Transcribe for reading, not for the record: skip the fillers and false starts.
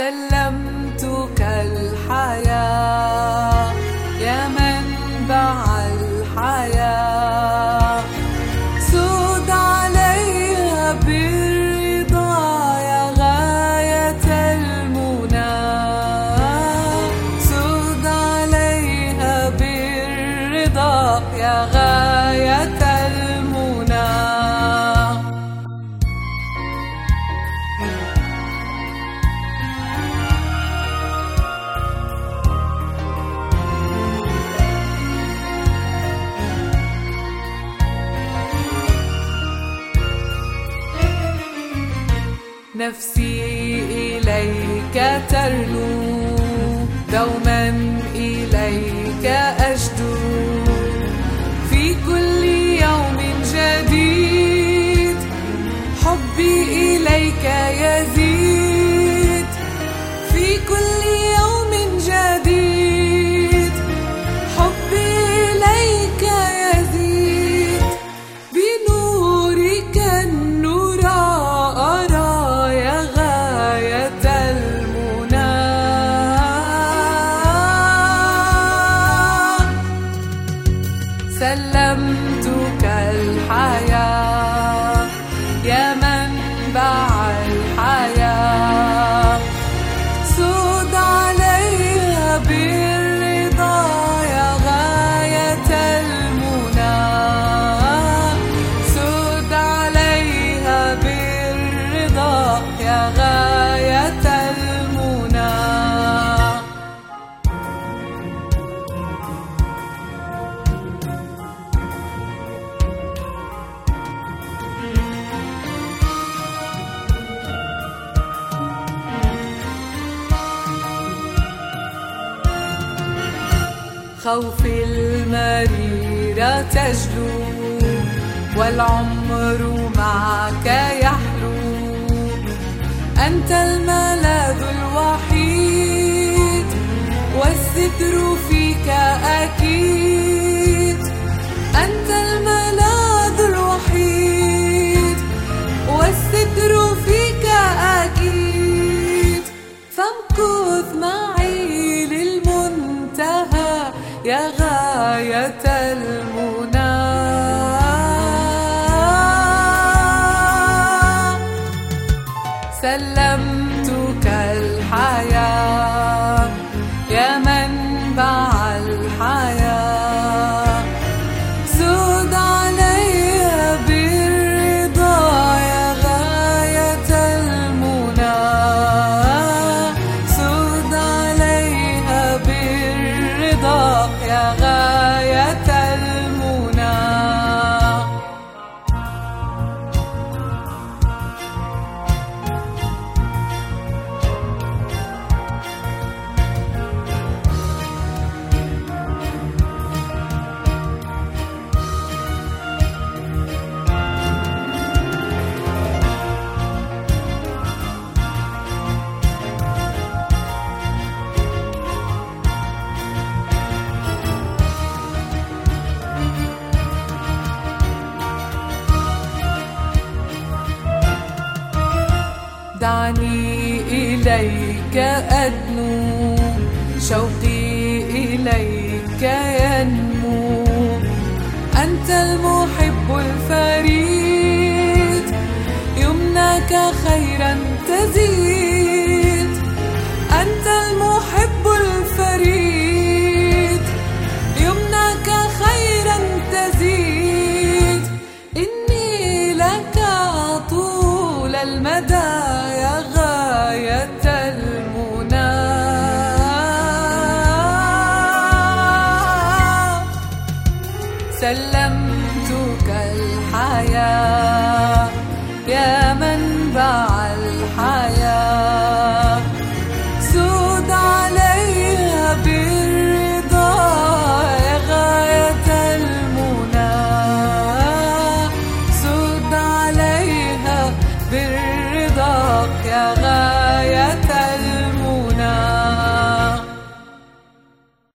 سلمتك الحياة يا منبع الحياة، سود عليها بالرضا يا غاية المنى، سود عليها بالرضا يا غاية المنى. نفسي إليك ترنو، دوما إليك أجدو، في كل يوم جديد حبي إليك يزيد، في كل يوم جديد حبي إليك يزيد، بنورك النور أرى يا غاية المنى. سلمتك الحياة يا منبع الحياة، سود عليها بالرضا يا غاية المنى، سود عليها بالرضا يا غاية المنى. خوفي المريرة تجلو والعمر معك يحلو، أنت الملاذ الوحيد والستر فيك أكيد، أنت الملاذ الوحيد والستر فيك أكيد، فامكث معي للمنتهى يا غاية المنى. سلمتك الحياة يا منبع الحياة، سود عليها بالرضا يا غاية المنى، سود عليها بالرضا يا غاية المنى. دعني إليك أدنو، شوقي إليك ينمو، أنت المحب الفريد، يمناك خيرا تزيد، أنت المحب الفريد، يمناك خيرا تزيد، إني لك طول المدى يا غاية المنى. سلمتك الحياة يا منبع الحياة، سود عليها بالرضا يا غاية المنى، سود عليها بالرضا يا غاية